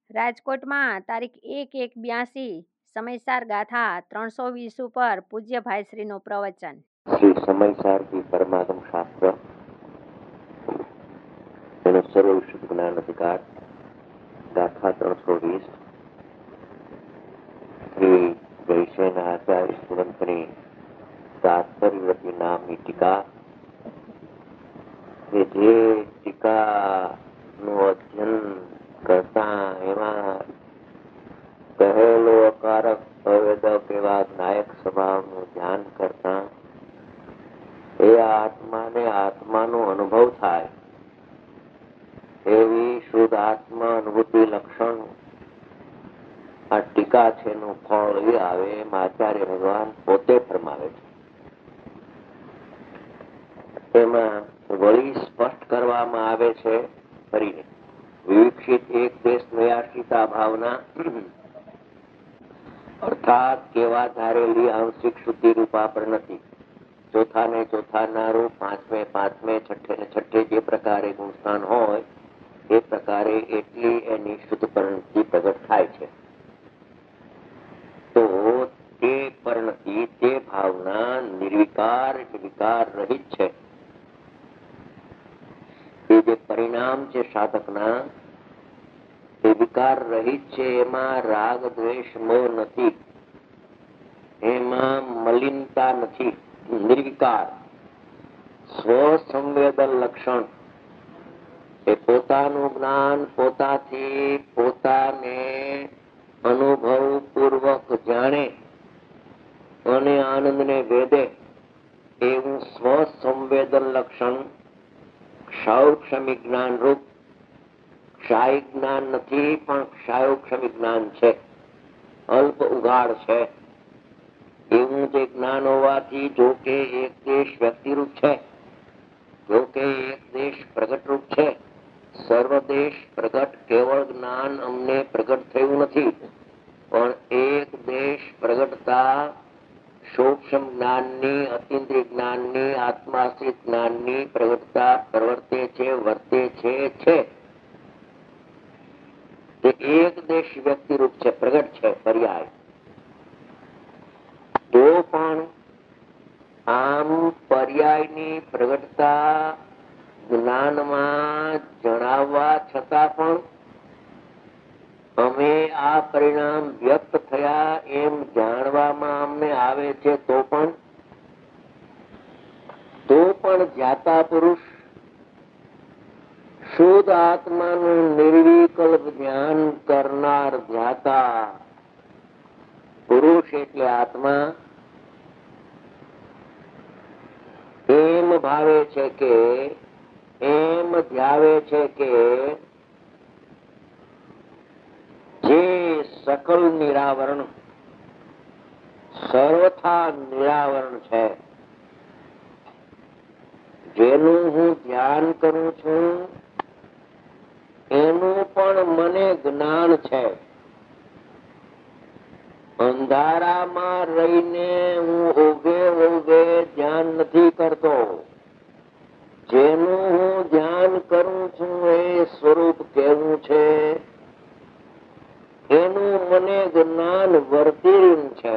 રાજકોટમાં તારીખ 1/1/82 સમયસાર ગાથા 320 ઉપર પૂજ્ય ભાઈશ્રીનું પ્રવચન. શ્રી સમયસાર કી પરમાગમ શાસ્ત્ર એનો સર્વ વિશુદ્ધ જ્ઞાન અધિકાર ગાથા 320 શ્રી વૈશ્યના આચાર્ય સ્તુવંતની તાત્પર્યવતી નામની ટીકા કે જે ટીકાનું અધ્યયન કરતા એમાં કહેલો અકારક અવેદક એવા નાયક સ્વભાવનું ધ્યાન કરતા એ આત્માને આત્માનો અનુભવ થાય એવી શુદ્ધ આત્મા અનુભૂતિ લક્ષણ આ ટીકા છે એનું ફળ એ આવે એમ આચાર્ય ભગવાન પોતે ફરમાવે છે. એમાં વળી સ્પષ્ટ કરવામાં આવે છે ફરીને વિવિક્ષિત એક દેશ નયાશ્રિતા ભાવના અર્થાત કેવા ધારેલી આંશિક શુદ્ધિ રૂપા પર નથી. ચોથા ને ચોથા ના રૂપ, પાંચમે પાંચમે, છઠ્ઠે ને છઠ્ઠે જે પ્રકારે ગુણસ્થાન હોય એ પ્રકારે એટલી એની શુદ્ધ પરિણતિ પ્રગટ થાય છે. તો તે પરિણતિ, તે ભાવના નિર્વિકાર વિકાર રહિત છે. એ જે પરિણામ છે સાધકના એ વિકાર રહિત છે. એમાં રાગ દ્વેષ મોહ નથી, એમાં મલિનતા નથી, નિર્વિકાર સ્વસંવેદન લક્ષણ. એ પોતાનું જ્ઞાન પોતાથી પોતાને અનુભવ પૂર્વક જાણે અને આનંદને વેદે એવું સ્વસંવેદન લક્ષણ ક્ષાયુક્ષમિક જ્ઞાન રૂપ. ક્ષાયિક જ્ઞાન નથી પણ ક્ષાયુક્ષમિક જ્ઞાન છે, અલ્પ ઉગાડ છે. એવું જે જ્ઞાન હોવાથી જો કે એક દેશ વ્યક્તિરૂપ છે, જો કે એક દેશ પ્રગટ રૂપ છે, સર્વ દેશ પ્રગટ કેવળ જ્ઞાન અમને પ્રગટ થયું નથી, પણ એક દેશ પ્રગટતા સૂક્ષ્મ જ્ઞાનની, અતિન્દ્રિય જ્ઞાનની, આત્માશ્રિત જ્ઞાનની પ્રગટતા પ્રવર્તે છે, વર્તે છે. તે એક દેશ વ્યક્તિરૂપ છે, પ્રગટ છે, પર્યાય. તો પણ આમ પર્યાયની પ્રગટતા જ્ઞાનમાં જણાવવા છતાં પણ અમે આ પરિણામ વ્યક્ત થયા એમ જાણવામાં અમને આવે છે. તો પણ જ્ઞાતા પુરુષ શુદ્ધ આત્માનું નિર્વિકલ્પ ધ્યાન કરનાર જ્ઞાતા પુરુષ એટલે આત્મા એમ ભાવે છે કે, એમ ધ્યાવે છે કે જે સકલ નિરાવરણ, સર્વથા નિરાવરણ છે, જેનું હું ધ્યાન કરું છું એનું પણ મને જ્ઞાન છે. અંધારામાં રહીને હું ઉભે ધ્યાન નથી કરતો. જેનું હું ધ્યાન કરું છું એ સ્વરૂપ કેવું છે એનું મને જ્ઞાન વર્તી રહ્યું છે.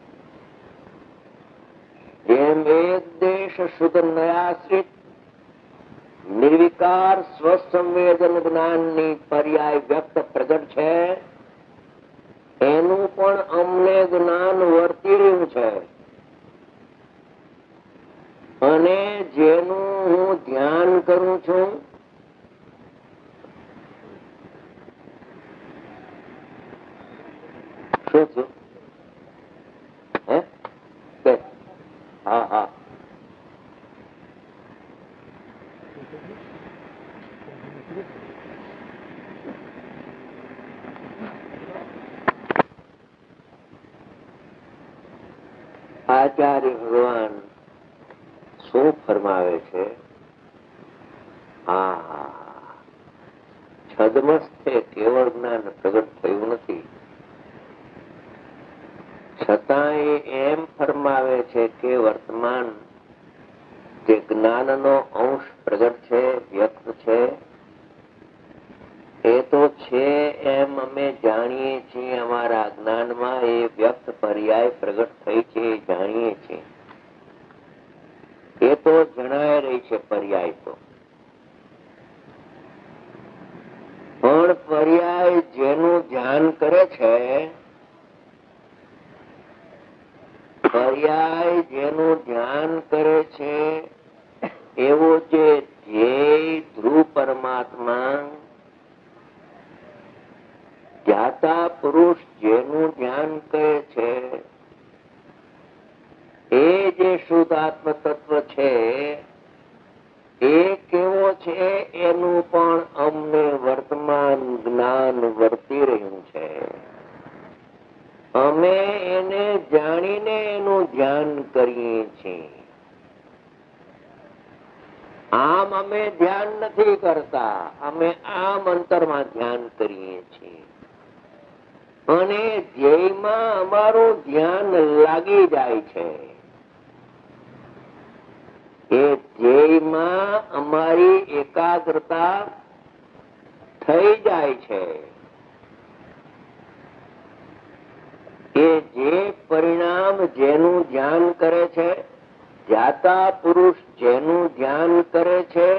જેમ એક દેશ શુદ્ધ નયાશ્રિત નિર્વિકાર સ્વસંવેદન જ્ઞાનની પર્યાય વ્યક્ત પ્રગટ છે, એનું પણ અમને જ્ઞાન વર્તી રહ્યું છે. અને જેનું હું ધ્યાન કરું છું શું છું? હા આચાર્ય ભગવાન શું ફરમાવે છે? છદ્મસ્થે કેવળ જ્ઞાન પ્રગટ થયું નથી, છતાં એમ ફરમાવે છે કે વર્તમાન જે જ્ઞાનનો અંશ પ્રગટ છે, વ્યક્ત છે, એ તો છે એમ અમે જાણીએ છીએ, અમારા જ્ઞાનમાં એ વ્યક્ત પર્યાય પ્રગટ થઈ છે એ જાણીએ છીએ. એ તો જણાય રહી છે પર્યાય તો. પણ પર્યાય જેનું ધ્યાન કરે છે, પર્યાય જેનું ધ્યાન કરે છે એવો જે ધ્યેય ધ્રુવ પરમાત્મા, ધ્યાતા પુરુષ જેનું ધ્યાન કરે છે, એ જે શુદ્ધ આત્મ તત્વ છે એ કેવો છે એનું પણ અમને વર્તમાન જ્ઞાન વર્તી રહ્યું છે. અમે એને જાણીને એનું ધ્યાન કરીએ છીએ. આમ અમે ધ્યાન નથી કરતા, અમે આમ અંતરમાં ધ્યાન કરીએ છીએ અને ધ્યેયમાં અમારું ધ્યાન લાગી જાય છે. એ ધ્યેયમાં અમારી એકાગ્રતા થઈ જાય છે. એ જે પરિણામ જેનું ધ્યાન કરે છે, ધ્યાતા પુરુષ જેનું ધ્યાન કરે છે,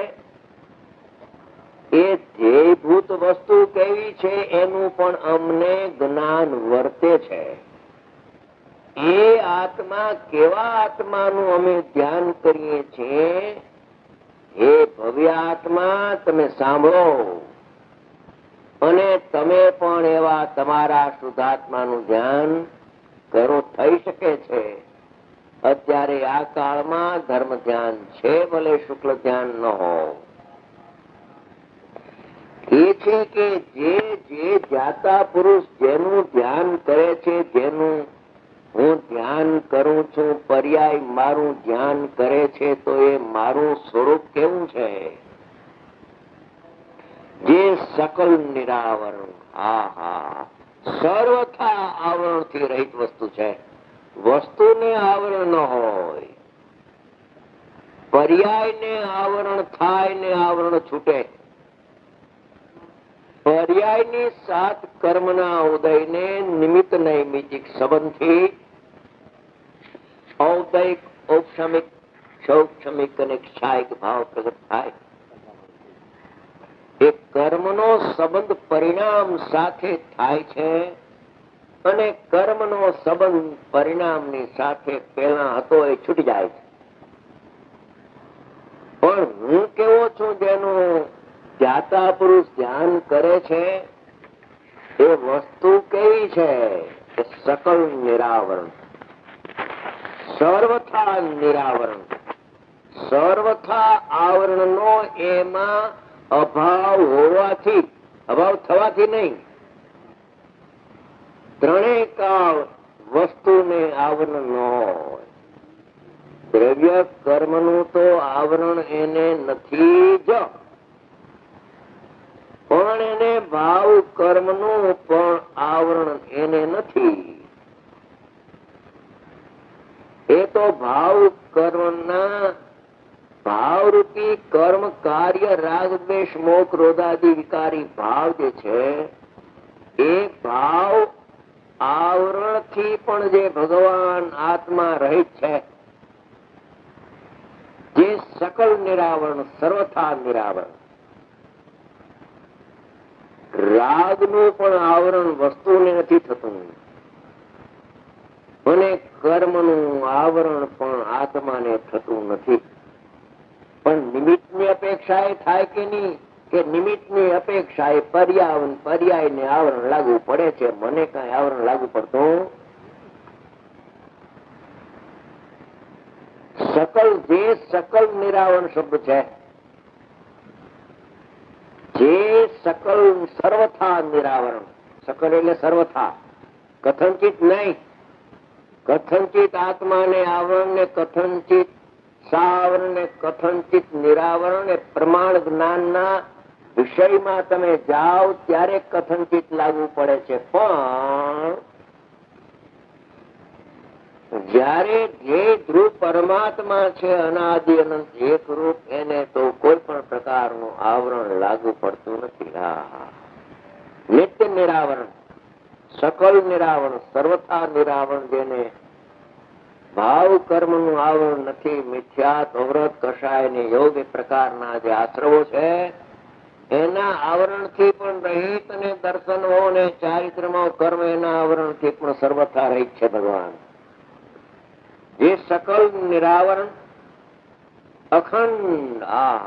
એ ધ્યેયભૂત વસ્તુ કેવી છે એનું પણ અમને જ્ઞાન વર્તે છે. એ આત્મા કેવા આત્માનું અમે ધ્યાન કરીએ છીએ, એ ભવ્ય આત્મા તમે સાંભળો અને તમે પણ એવા તમારા શુદ્ધાત્માનું ધ્યાન કરો. થઈ શકે છે અત્યારે આ કાળમાં ધર્મ ધ્યાન છે, ભલે શુક્લ ધ્યાન ન હોય. એ છે કે જે જાતા પુરુષ જેનું ધ્યાન કરે છે, જેનું હું ધ્યાન કરું છું, પર્યાય મારું ધ્યાન કરે છે, તો એ મારું સ્વરૂપ કેવું છે? જે સકલ નિરાવરણ, સર્વથા આવરણ થી રહિત વસ્તુ છે. વસ્તુને આવરણ ન હોય, પર્યાય ને આવરણ થાય ને આવરણ છૂટે. પર્યાયની સાત કર્મના ઉદયને નિમિત્ત નૈમિતિક સંબંધથી ઔદયિક, ઔક્ષમિક, સૌક્ષમિક અને ક્ષાયિક ભાવ પ્રગટ થાય. એ કર્મનો સંબંધ પરિણામ સાથે થાય છે અને કર્મનો સંબંધ પરિણામની સાથે પહેલા હતો એ છૂટી જાય છે. પણ હું કેવો છું જેનું ધ્યાતા પુરુષ ધ્યાન કરે છે, એ વસ્તુ કેવી છે? સકલ નિરાવરણ, સર્વથા નિરાવરણ, સર્વથા આવરણનો એમાં અભાવ હોવાથી, અભાવ થવાથી નહીં, ત્રણેય કાળ વસ્તુને આવરણ ન હોય. દ્રવ્ય કર્મનું તો આવરણ એને નથી જ, પણ એને ભાવ કર્મનું પણ આવરણ એને નથી. એ તો ભાવ કર્મના ભાવરૂપી કર્મ કાર્ય રાગ દ્વેષ મોહ ક્રોધાદિ વિકારી ભાવ જે છે, એ ભાવ આવરણથી પણ જે ભગવાન આત્મા રહિત છે, જે સકલ નિરાવરણ, સર્વથા નિરાવરણ. રાગનું પણ આવરણ વસ્તુને નથી થતું અને કર્મનું આવરણ પણ આત્માને થતું નથી. પણ નિમિત્તની અપેક્ષા એ થાય કે નહીં, કે નિમિત્તની અપેક્ષા એ પર્યાયને આવરણ લાગુ પડે છે. મને કઈ આવરણ લાગુ પડતું સકલ, જે સકલ નિરાવરણ શબ્દ છે, જે સકલ સર્વથા નિરાવરણ, સકલ એટલે સર્વથા, કથનચિત નહીં. કથનચિત આત્માને આવરણ ને કથનચિત સાવરણ ને કથનચિત નિરાવરણ ને પ્રમાણ જ્ઞાનના વિષયમાં તમે જાઓ ત્યારે કથનચિત લાગુ પડે છે. પણ જયારે જે ધ્રુવ પરમાત્મા છે, અનાદિ અનંત એક રૂપ, એને તો કોઈ પણ પ્રકારનું આવરણ લાગુ પડતું નથી. નિત્ય નિરાવરણ, સકલ નિરાવરણ, સર્વથા નિરાવરણ, જેને ભાવ કર્મ નું આવરણ નથી, મિથ્યાત, અવરત, કષાય ને યોગ એ પ્રકારના જે આશ્રવો છે એના આવરણથી પણ રહિત અને દર્શનો અને ચારિત્રમાં કર્મ એના આવરણથી પણ સર્વથા રહિત છે ભગવાન. જે સકલ નિરાવરણ અખંડ,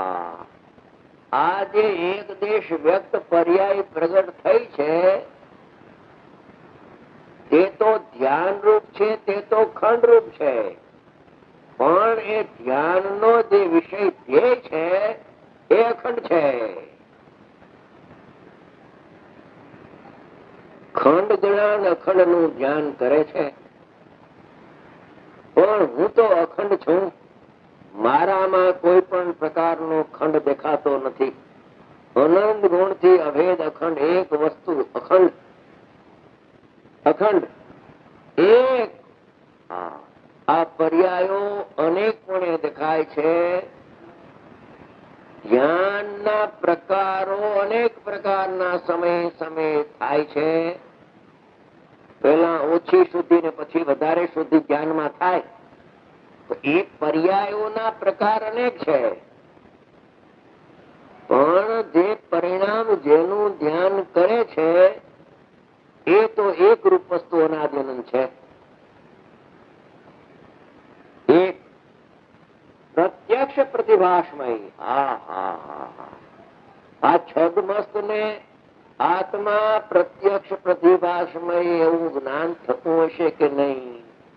આ જે એક દેશ વ્યક્ત પર્યાય પ્રગટ થઈ છે તે તો ધ્યાન રૂપ છે, તે તો ખંડ રૂપ છે, પણ એ ધ્યાનનો જે વિષય ધ્યેય છે એ અખંડ છે. ખંડ જ્ઞાન અખંડ નું ધ્યાન કરે છે, પણ હું તો અખંડ છું, મારામાં કોઈ પણ પ્રકારનો ખંડ દેખાતો નથી. અનંત ગુણ થી અભેદ અખંડ એક વસ્તુ, અખંડ અખંડ એક. આ પર્યાયો અનેકપણે દેખાય છે. ધ્યાનના પ્રકારો અનેક પ્રકારના સમય થાય છે. પેલા ઓછી શુદ્ધિ ને પછી વધારે શુદ્ધિ ધ્યાનમાં થાય તો એ પર્યાયોના પ્રકાર અનેક છે, પણ જે પરિણામ જેનું ધ્યાન કરે છે એ તો એક રૂપ વસ્તુ અનાદિનંદ છે. એક પ્રત્યક્ષ પ્રતિભાસમય. આ છદમસ્ત ને આત્મા પ્રત્યક્ષ પ્રતિભાસમય એવું જ્ઞાન થતું હશે કે નહીં?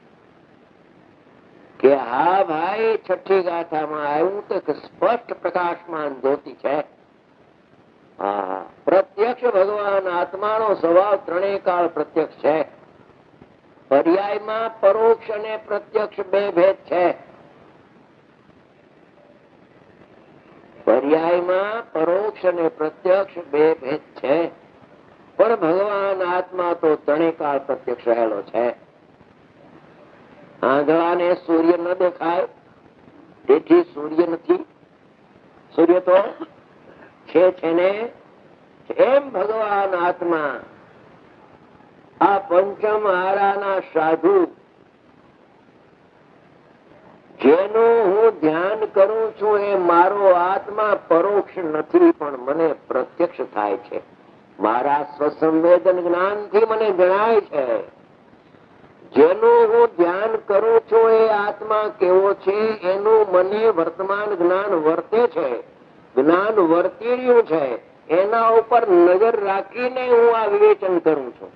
કે હા ભાઈ, છઠ્ઠી ગાથામાં આવ્યું તો સ્પષ્ટ પ્રકાશમાન જ્યોતિ છે. પ્રત્યક્ષ ભગવાન આત્માનો સ્વભાવ ત્રણેય કાળ પ્રત્યક્ષ છે. પર્યાયમાં પરોક્ષ અને પ્રત્યક્ષ બે ભેદ છે. પર્યાયમાં પરોક્ષ અને પ્રત્યક્ષ બે ભેદ છે, પણ ભગવાન આત્મા તો ત્રણેય કાળ પ્રત્યક્ષ રહેલો છે. આંધળાને સૂર્ય ન દેખાય તેથી સૂર્ય નથી, સૂર્ય તો છે ને. એમ ભગવાન આત્મા આ પંચમ આરાના સાધુ જેનું હું ધ્યાન કરું છું એ મારો આત્મા પરોક્ષ નથી, પણ મને પ્રત્યક્ષ થાય છે. મારા સ્વસંવેદન જ્ઞાનથી મને જણાય છે. જેનું હું ધ્યાન કરું છું એ આત્મા કેવો છે એનું મને વર્તમાન જ્ઞાન વર્તે છે, જ્ઞાન વર્તી રહ્યું છે. એના ઉપર નજર રાખીને હું આ વિવેચન કરું છું.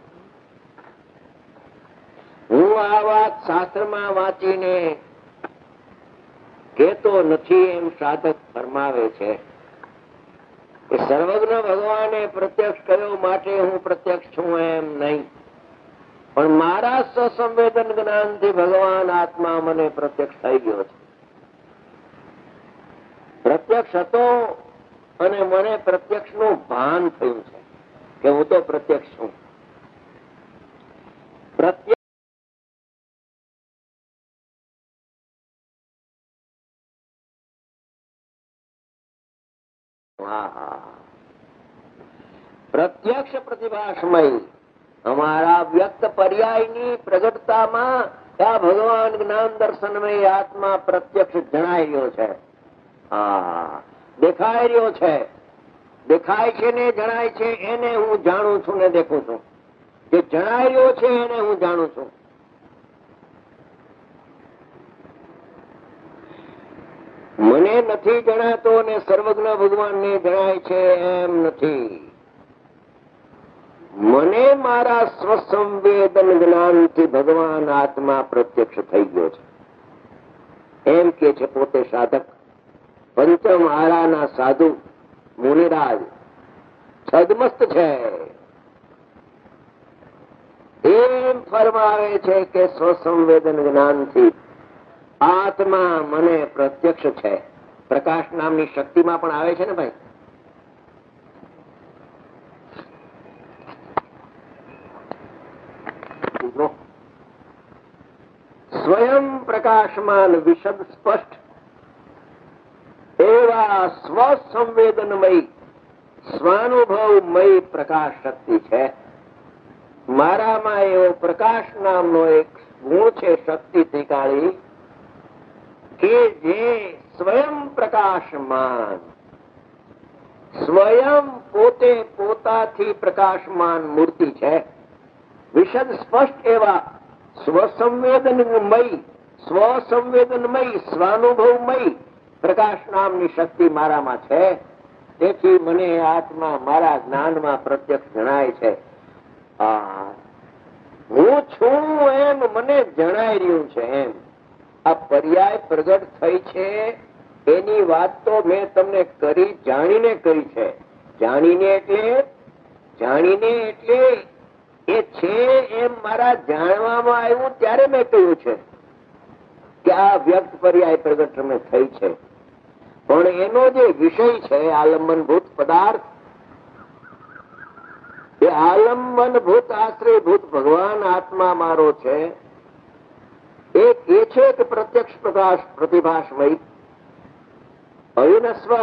હું આ વાત શાસ્ત્રમાં વાંચીને કેતો નથી એમ સાધક ફરમાવે છે. સર્વજ્ઞ ભગવાને પ્રત્યક્ષ કર્યો માટે હું પ્રત્યક્ષ છું એમ નહીં, પણ મારા સ્વસંવેદન જ્ઞાનથી ભગવાન આત્મા મને પ્રત્યક્ષ થઈ ગયો છે. પ્રત્યક્ષ હતો અને મને પ્રત્યક્ષ નું ભાન થયું છે કે હું તો પ્રત્યક્ષ છું. પ્રત્યક્ષ પ્રતિભાસમય અમારા વ્યક્ત પર્યાયની પ્રગટતામાં આ ભગવાન જ્ઞાન દર્શનમય આત્મા પ્રત્યક્ષ જણાઈ રહ્યો છે. દેખાઈ રહ્યો છે, દેખાય છે ને જણાય છે એને હું જાણું છું ને દેખું છું. જે જણાઈ રહ્યો છે એને હું જાણું છું. મને નથી જણાતો ને સર્વજ્ઞ ભગવાન ને જણાય છે એમ નથી. મને મારા સ્વસંવેદન જ્ઞાનથી ભગવાન આત્મા પ્રત્યક્ષ થઈ ગયો છે એમ કે છે પોતે સાધક. પંચમ આરાના સાધુ મુનિરાજ છદમસ્ત છે એમ ફરમાવે છે કે સ્વસંવેદન જ્ઞાનથી આત્મા મને પ્રત્યક્ષ છે. પ્રકાશ નામની શક્તિમાં પણ આવે છે ને ભાઈ. સ્વયં પ્રકાશમાન વિશદ સ્પષ્ટ એવા સ્વસંવેદનમય સ્વાનુભવમય પ્રકાશ શક્તિ છે. મારામાં એવો પ્રકાશ નામનો એક ગુણ છે, શક્તિ ત્રિકાળી, કે જે સ્વયં પ્રકાશમાન, સ્વયં પોતે પોતાથી પ્રકાશમાન મૂર્તિ છે. વિશદ સ્પષ્ટ એવા સ્વસંવેદનમય સ્વાનુભવમય પ્રકાશ નામની શક્તિ મારામાં છે. તેથી મને આત્મા મારા જ્ઞાનમાં પ્રત્યક્ષ જણાય છે. હું છું એમ મને જણાઈ રહ્યું છે. એમ આ પર્યાય પ્રગટ થઈ છે એની વાત તો મેં તમને કરી, જાણીને કરી છે. જાણીને એટલે એ છે એમ મારા જાણવામાં આવ્યું ત્યારે મેં કહ્યું છે કે આ વ્યક્ત પર્યાય પ્રગટ તમે થઈ છે. પણ એનો જે વિષય છે આલંબનભૂત પદાર્થ, એ આલંબનભૂત આશ્રયભૂત ભગવાન આત્મા મારો છે. એક એ છે કે પ્રત્યક્ષ પ્રકાશ પ્રતિભાસમય અવિનશ્વર.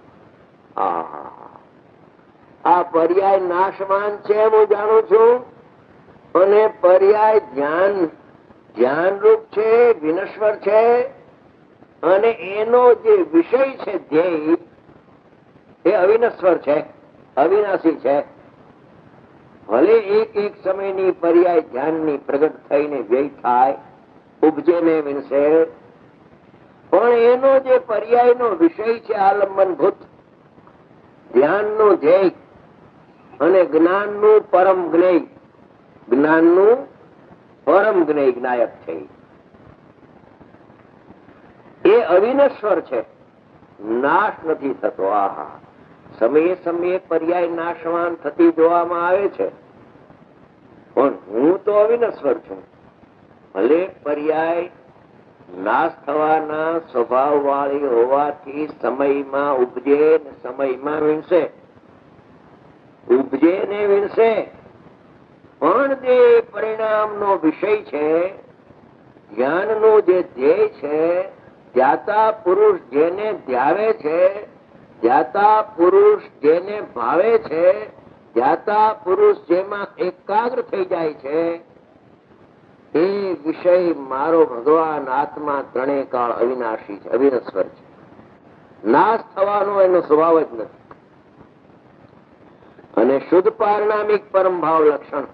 આ પર્યાય નાશવાન છે હું જાણું છું, અને પર્યાય ધ્યાનરૂપ છે, વિનશ્વર છે, અને એનો જે વિષય છે ધ્યેય એ અવિનશ્વર છે, અવિનાશી છે. ભલે એક એક સમયની પર્યાય ધ્યાનની પ્રગટ થઈને વ્યય થાય, ઉપજે ને વિનશે, પણ એનો જે પર્યાયનો વિષય છે આલંબનભૂત ધ્યાનનું ધ્યેય અને જ્ઞાનનું પરમ જ્ઞેય, જ્ઞાનનું પરમ જ્ઞેય જ્ઞાયક છે, એ અવિનશ્વર છે, નાશ નથી થતો. આહા, સમયે સમયે પર્યાય નાશવાન થતી જોવામાં આવે છે, પણ હું તો અવિનશ્વર છું. ભલે પર્યાય નાશ થવાના સ્વભાવ વાળી હોવાથી સમયમાં ઉપજે ને સમયમાં વીણશે, ઉપજે ને વીણશે, પણ જે પરિણામનો વિષય છે, જ્ઞાનનો જે ધ્યેય છે, ધ્યાતા પુરુષ જેને ધ્યાવે છે, ધ્યાતા પુરુષ જેને ભાવે છે, ધ્યાતા પુરુષ જેમાં એકાગ્ર થઈ જાય છે, એ વિષય મારો ભગવાન આત્મા ત્રણેય કાળ અવિનાશી છે, અવિનશ્વર છે. નાશ થવાનો એનો સ્વભાવ જ નથી. અને શુદ્ધ પારણામિક પરમ ભાવ લક્ષણ,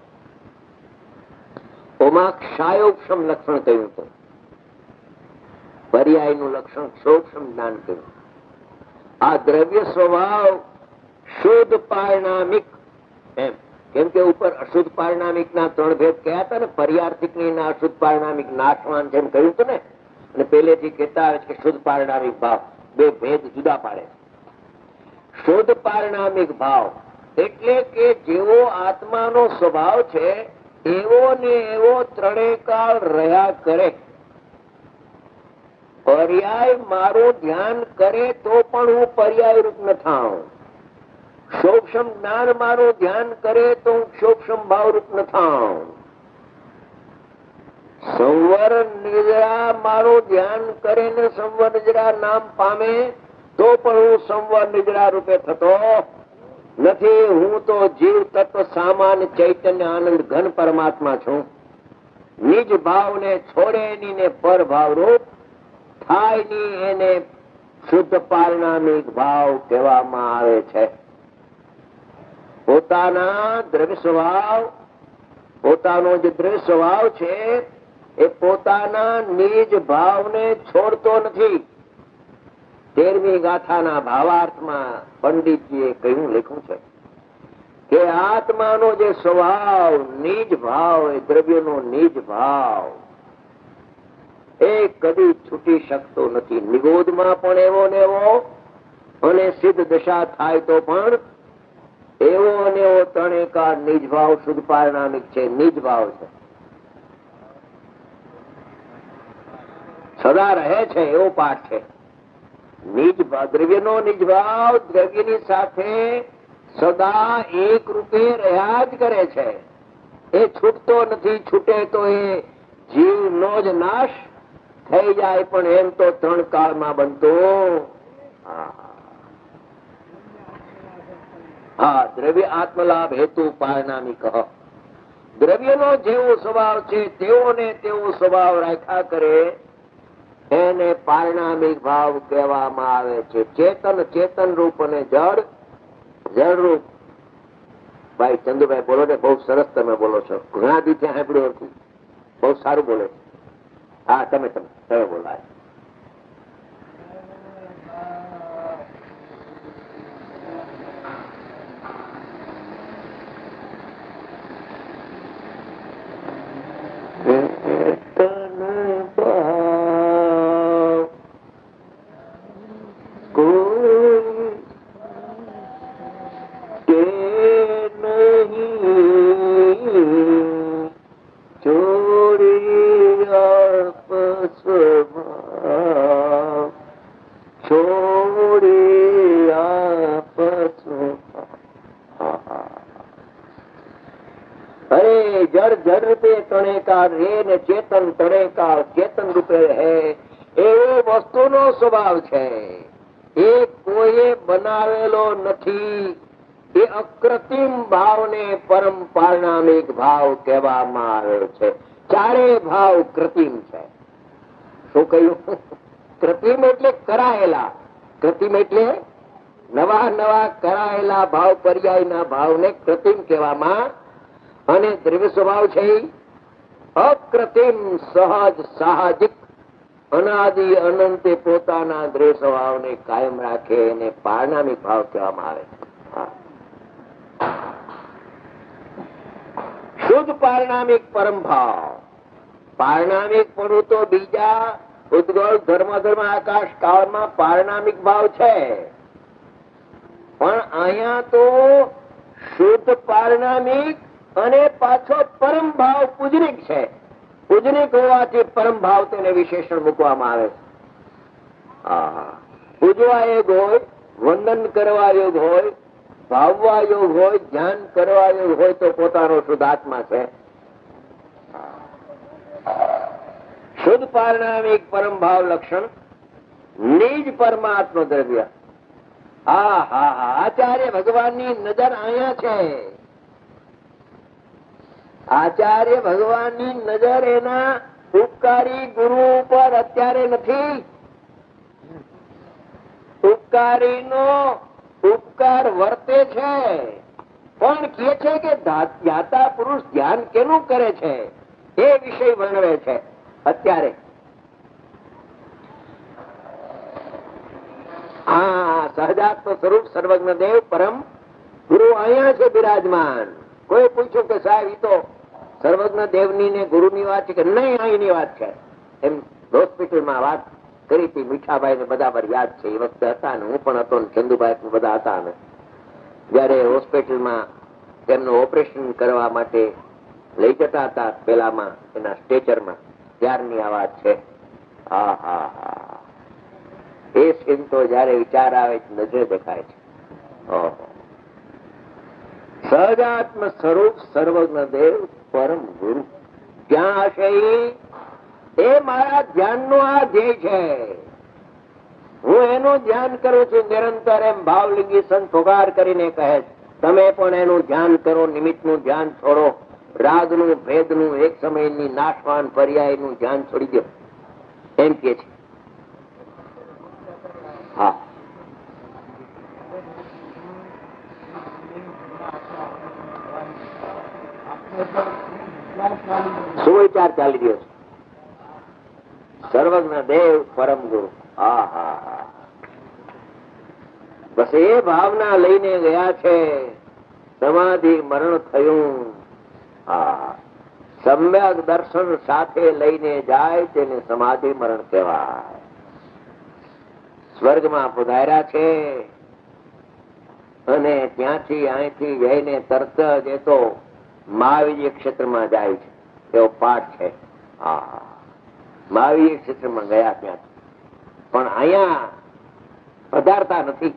ઓમાં ક્ષાયોક્ષમ લક્ષણ કહ્યું હતું, પર્યાયનું લક્ષણ ક્ષોક્ષમ જ્ઞાન કહ્યું. આ દ્રવ્ય સ્વભાવ શુદ્ધ પારણામિક, એમ કેમ કે ઉપર અશુદ્ધ પારણામિક ના ત્રણ ભેદ કયા હતા ને, પર્યાર્થિક ની અશુદ્ધ પારણામિક નાશવાન જેમ કહ્યું હતું ને, અને પહેલેથી કહેતા આવે છે કે શુદ્ધ પારણામિક ભાવ, બે ભેદ જુદા પાડે. શુદ્ધ પારણામિક ભાવ એટલે કે જેવો આત્માનો સ્વભાવ છે એવો ને એવો ત્રણેય કાળ રહ્યા કરે. પર્યાય મારું ધ્યાન કરે તો પણ હું પર્યાય રૂપ ન થાઉં. ક્ષોક્ષમ જ્ઞાન મારું ધ્યાન કરે તો હું ક્ષોક્ષમ ભાવ રૂપ ન થાઉં. સંવર નિદ્રા મારું ધ્યાન કરે ને સંવર નિદ્રા નામ પામે તો પણ હું સંવર નિદ્રા રૂપે થતો નથી. હું તો જીવ તત્વ સામાન્ય ચૈતન્ય આનંદ ઘન પરમાત્મા છું. નિજ ભાવ ને છોડે ની ને પર ભાવ રૂપ થાય ની એને શુદ્ધ પારણામિક ભાવ કહેવામાં આવે છે. પોતાના દ્રવ્ય સ્વભાવ, પોતાનો જે દ્રવ્ય સ્વભાવ છે એ પોતાના નિજ ભાવને છોડતો નથી. 13મી ગાથાના ભાવાર્થમાં પંડિતજીએ કહ્યું, લખ્યું છે કે આત્માનો જે સ્વભાવ નિજ ભાવ, એ દ્રવ્યનો નિજ ભાવ એ કદી છૂટી શકતો નથી. નિગોદમાં પણ એવો ને એવો, અને સિદ્ધ દશા થાય તો પણ એવો અને એવો ત્રણેયકાર નિજ ભાવ શુદ્ધ પારણામિક છે, નિજ ભાવ છે, સદા રહે છે એવો પાઠ છે. નિજ દ્રવ્યનો નિજ ભાવ દ્રવ્યની સાથે સદા એક રૂપે રહ્યા જ કરે છે. એ છૂટતો નથી. છૂટે તો એ જીવનો જ નાશ થઈ જાય, પણ એમ તો ત્રણ કાળમાં બનતો. હા, દ્રવ્ય આત્મલાભ હેતુ પારણામિક. દ્રવ્યનો જેવો સ્વભાવ છે તેવો ને તેવો સ્વભાવ રાખ્યા કરે એને પારણામિક ભાવ કહેવામાં આવે છે. ચેતન ચેતન રૂપ અને જડ જળ રૂપ. ભાઈ ચંદુભાઈ બોલો ને, બહુ સરસ તમે બોલો છો. ઘણા દિવસે સાંભળ્યું હતું, બહુ સારું બોલે. હા, તમે તમે તમે બોલો. જળ જળ રૂપે તણેકાળ રે ને ચેતન તણેકાળ ચેતન રૂપે હે, એવો વસ્તુનો સ્વભાવ છે. એ કોઈએ બનાવેલો નથી. એ અકૃત્રિમ ભાવને પરમ પારણામિક ભાવ કહેવામાં આવે છે. ચારે ભાવ કૃત્રિમ છે. શું કહ્યું? કૃત્રિમ એટલે કરાયેલા. કૃત્રિમ એટલે નવા નવા કરાયેલા ભાવ, પર્યાયના ભાવને કૃત્રિમ કહેવામાં. અને દ્રવ્ય સ્વભાવ છે અકૃત્રિમ, સહજ, સાહજિક, અનાદિ અનંતે પોતાના દ્રવ્ય સ્વભાવને કાયમ રાખે એને પારણામિક ભાવ કહેવામાં આવે. શુદ્ધ પારણામિક પરમ ભાવ. પારણામિક પણ તો બીજા ઉદ્ગલ ધર્મ આકાશ કાળમાં પારણામિક ભાવ છે, પણ અહીંયા તો શુદ્ધ પારણામિક અને પાછો પરમ ભાવ પૂજનિક છે. પૂજનિક હોવાથી પરમ ભાવ તેને વિશેષણ મૂકવામાં આવે છે. પૂજવા યોગ હોય, વંદન કરવા યોગ હોય, ભાવવા યોગ હોય, ધ્યાન કરવા યોગ હોય તો પોતાનો શુદ્ધાત્મા છે. શુદ્ધ પારણામિક પરમ ભાવ લક્ષણ નિજ પરમાત્મ દ્રવ્ય. આચાર્ય ભગવાનની નજર અહીંયા છે. આચાર્ય ભગવાનની નજર એના ઉપકારી ગુરુ ઉપર અત્યારે નથી. ઉપકારીનો ઉપકાર વર્તે છે, પણ કે છે કે જ્ઞાતા પુરુષ ધ્યાન કેનું કરે છે એ વિષય વર્ણવે છે અત્યારે. સહજાત્મ સ્વરૂપ સર્વજ્ઞ દેવ પરમ ગુરુ અહીંયા છે બિરાજમાન. કોઈ પૂછ્યું કે સાહેબ ઈ તો સર્વજ્ઞ દેવની ને ગુરુની વાત છે કે નહીં, અહીંની વાત છે. એમ હોસ્પિટલમાં વાત કરી હતી. મીઠાભાઈ ને બધા પર યાદ છે. એ વખતે હતા ને, હું પણ હતો ને ચંદુભાઈ બધા હતા ને, જયારે હોસ્પિટલમાં તેમનું ઓપરેશન કરવા માટે લઈ જતા હતા પેલામાં એના સ્ટેચરમાં, ત્યારની આ વાત છે. એ સીન તો જયારે વિચાર આવે નજરે દેખાય છે. સહજાત્મ સ્વરૂપ સર્વજ્ઞ દેવ પરમ ગુરુ ક્યાં હશે? એ મારા ધ્યાન નો આ ધ્યેય છે. હું એનું ધ્યાન કરું છું નિરંતર. એમ ભાવલિંગી સંત ફુગાર કરીને કહે છે, તમે પણ એનું ધ્યાન કરો. નિમિત્ત નું ધ્યાન છોડો. રાગ નું, ભેદ નું, એક સમયની નાશવાન પર્યાય નું ધ્યાન છોડી દો એમ કે છે. હા, શું વિચાર ચાલી રહ્યો છે? સર્વજ્ઞ દેવ પરમ ગુરુ. બસ એ ભાવના લઈને ગયા છે. સમાધિ મરણ થયું. સમ્યક દર્શન સાથે લઈને જાય તેને સમાધિ મરણ કહેવાય. સ્વર્ગમાં પધાર્યા છે અને ત્યાંથી અહીંથી જઈને તરત જ એ તો મહાવીર ક્ષેત્રમાં જાય છે. એવો પાઠ છે. મહાવીર ક્ષેત્રમાં ગયા ત્યાંથી, પણ અહીંયા પધારતા નથી.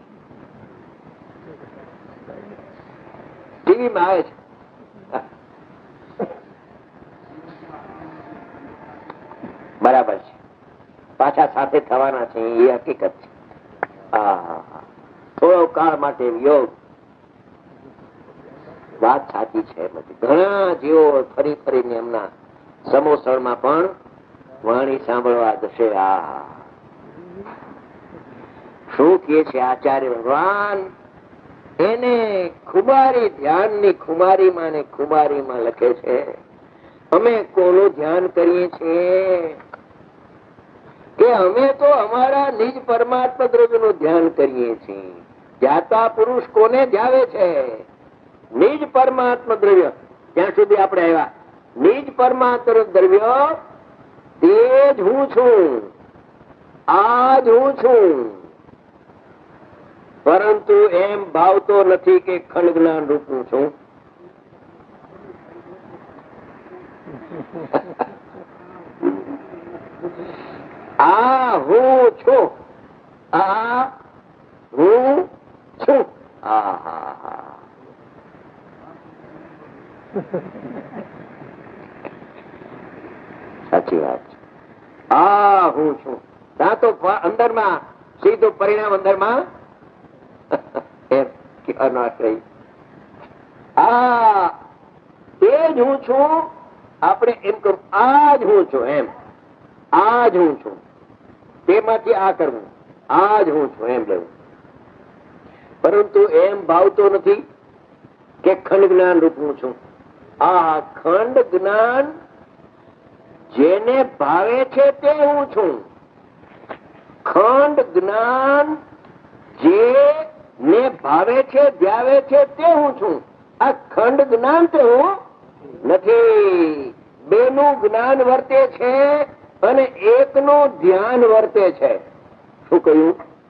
ટીવીમાં આવે છે. બરાબર છે. પાછા સાથે થવાના છે એ હકીકત છે. થોડો કાળ માટે યોગ વાત સાચી છે. ઘણા જીવો ફરી ફરીને એમના સમોસણમાં પણ વાણી સાંભળવા જશે. આ શું કે છે આચાર્ય ભગવાન? એને ખુમારી ધ્યાનની ખુમારીમાં ને ખુમારીમાં લખે છે, અમે કોનું ધ્યાન કરીએ છીએ કે અમે તો અમારા નિજ પરમાત્મા દ્રવ્યનું ધ્યાન કરીએ છીએ. ધ્યાતા પુરુષ કોને ધ્યાવે છે? નિજ પરમાત્મા દ્રવ્ય. ત્યાં સુધી આપણે આવ્યા. નિજ પરમાત્મા દ્રવ્ય તે જ હું છું, આ જ હું છું. પરંતુ એમ ભાવતો નથી કે ખંડ જ્ઞાન રૂપું છું. આ હું છું, આ હું છું. સાચી વાત છે. આ હું છું. ત્યાં તો અંદરમાં સીધું પરિણામ અંદરમાં એમ કહેવાનો આશ્રય. આ તે જ હું છું. આપણે એમ કહું આ જ હું છું, એમ આ જ હું છું. તેમાંથી આ કરવું, આ જ હું છું એમ લેવું. પરંતુ એમ ભાવતો નથી કે ખંડ જ્ઞાન રૂપનું છું. આ ખંડ જ્ઞાન જેને ભાવે છે તે હું છું. ખંડ જ્ઞાન જે ને ભાવે છે, ધ્યાવે છે તે હું છું. આ ખંડ જ્ઞાન તે હું નથી. બેનું જ્ઞાન વર્તે છે અને એકનું ધ્યાન વર્તે છે. શું કહ્યું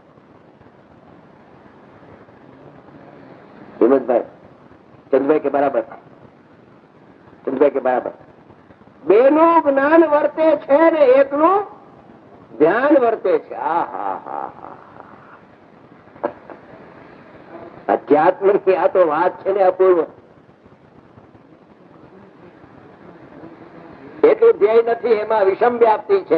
હિંમતભાઈ? ચંદ્રભાઈ કે બરાબર? ચંદ્રભાઈ કે બરાબર? બેનું જ્ઞાન વર્તે છે ને એકનું ધ્યાન વર્તે છે. અધ્યાત્મ ની આ તો વાત છે ને અપૂર્વ. એટલું ધ્યેય નથી, એમાં વિષમ વ્યાપ્તિ છે.